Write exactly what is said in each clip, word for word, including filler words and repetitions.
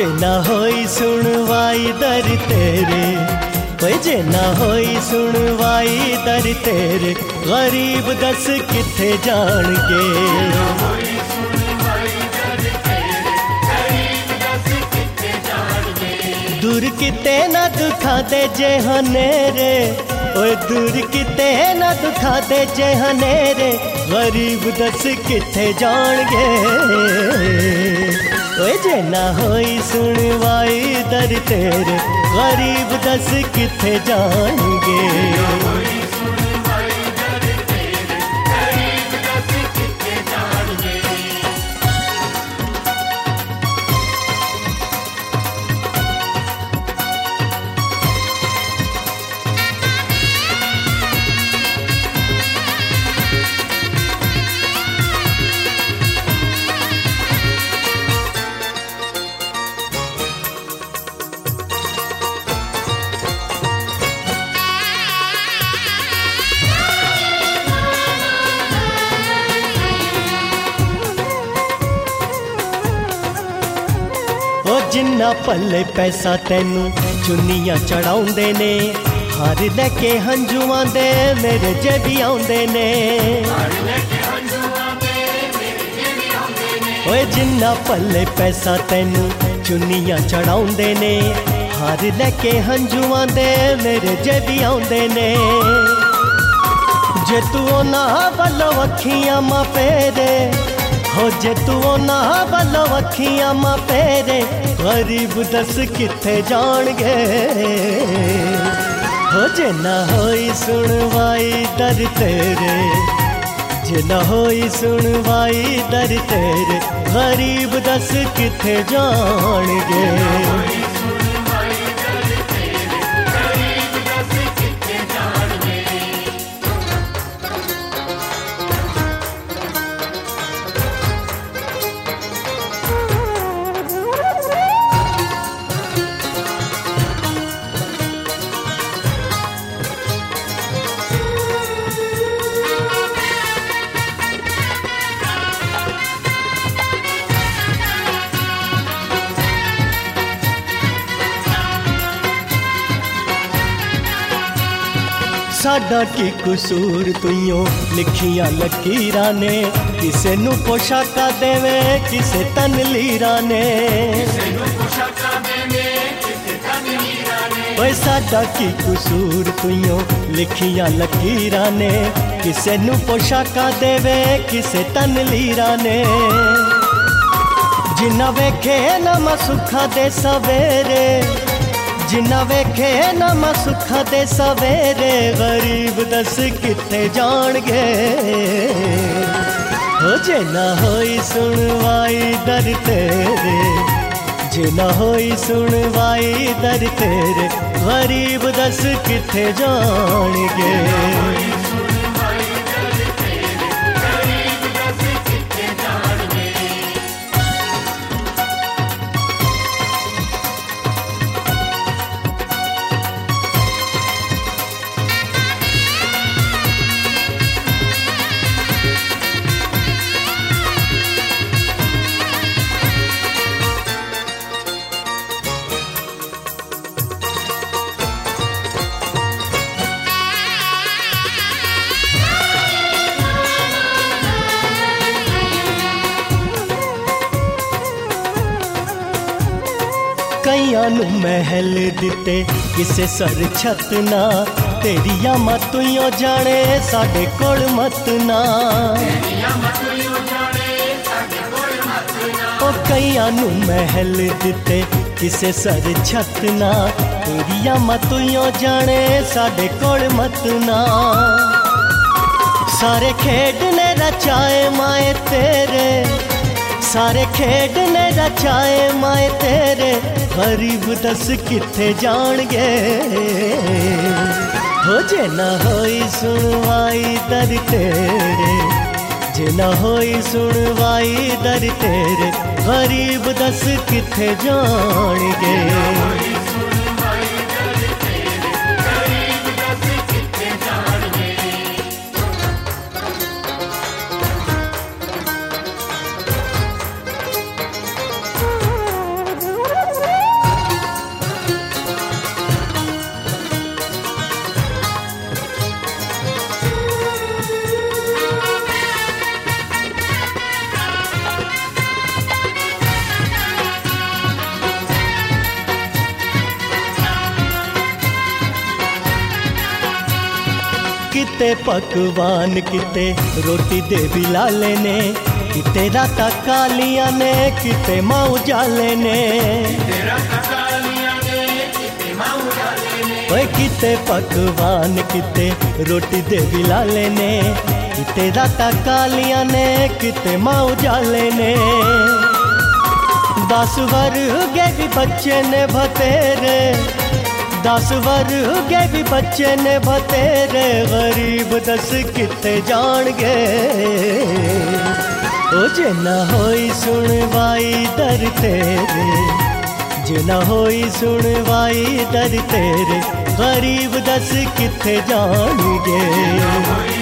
जे ना होई सुनवाई दर तेरे, ओए जे ना होई सुनवाई दर तेरे, गरीब दस किथे जाणगे। दूर किते ना दुखा दे जे हनेरे, ओए दूर किते ना दुखा दे जे हनेरे, गरीब दस किथे जाणगे। ओए जे ना होई सुनवाई दर तेरे, गरीब दस किथे जाणगे। जिन्ना पल्ले पैसा तेनू चुन्नियां चढ़ाउंदे ने, हार लैके हंजुआं दे मेरे जेबी आउंदे ने। ओए जिन्ना पल्ले पैसा तेनू चुन्नियां चढ़ाउंदे ने, हार लैके हंजुआं दे मेरे जेबी आउंदे ने। जे तू ना वल्लों अखियां मां फेरे, हो जे तू ना वल्लों अखियां मां फेरे, गरीब दस किथे जाणगे। हो जे ना होई सुनवाई दर तेरे, जे ना होई सुनवाई दर तेरे, गरीब दस किथे जाणगे। साडा की कसूर तुइयों लिखियां लकीरां ने, किसे नू पोशाका देवे किसे तन लीरा ने। ओए साडा की कसूर तुइयों लिखियां लकीरां ने, किसे नू पोशाका देवे किसे तन लीरा ने। जिन्ना वेखे ना मैं सुखा दे सवेरे, जिन्ना वेखे ना मैं सुखा दे सवेरे, गरीब दस किथे जाणगे। हो जे ना होई सुनवाई दर तेरे, जे ना होई सुनवाई दर तेरे, गरीब दस किथे जाणगे। कईयां नू महल दिते किसे सर छत ना, तेरिया मतुइयों जाने साडे कोल मत ना। ओ कईयां नू महल दिते किसे सर छत ना, तेरिया मतुइयों जाने साडे कोल मत ना। सारे खेडने रचाए माए तेरे, सारे खेडने रचाए माए तेरे, गरीब दस किथे जाणगे। हो जे ना होई सुनवाई दर तेरे, जे ना होई सुनवाई दर तेरे, गरीब दस किथे जाणगे। किते पकवान किते रोटी दे बिलाले ने, किते राता कालियां ने किते माऊ जाले ने, ओए किते पकवान किते रोटी दे बिलाले ने, किते राता कालियां ने किते माऊ जाले ने। दस वर्गे भी बच्चे ने बतेरे, दस वर्गे भी बच्चे ने बतेरे, गरीब दस किते जान गए। ओ जे ना होई सुनवाई दर तेरे, जे ना होई सुनवाई दर तेरे, गरीब दस किथे जान गए।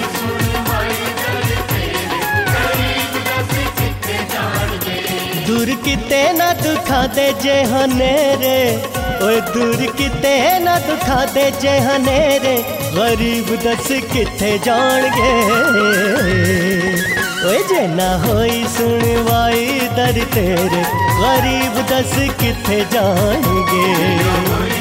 दूर किते ना दुखा दे जे हनेरे, ओए दूर किते ना दुखा दे जे हनेरे, गरीब दस किथे जान गए। ओए जे ना होई सुनवाई दर तेरे, गरीब दस किथे जान गए।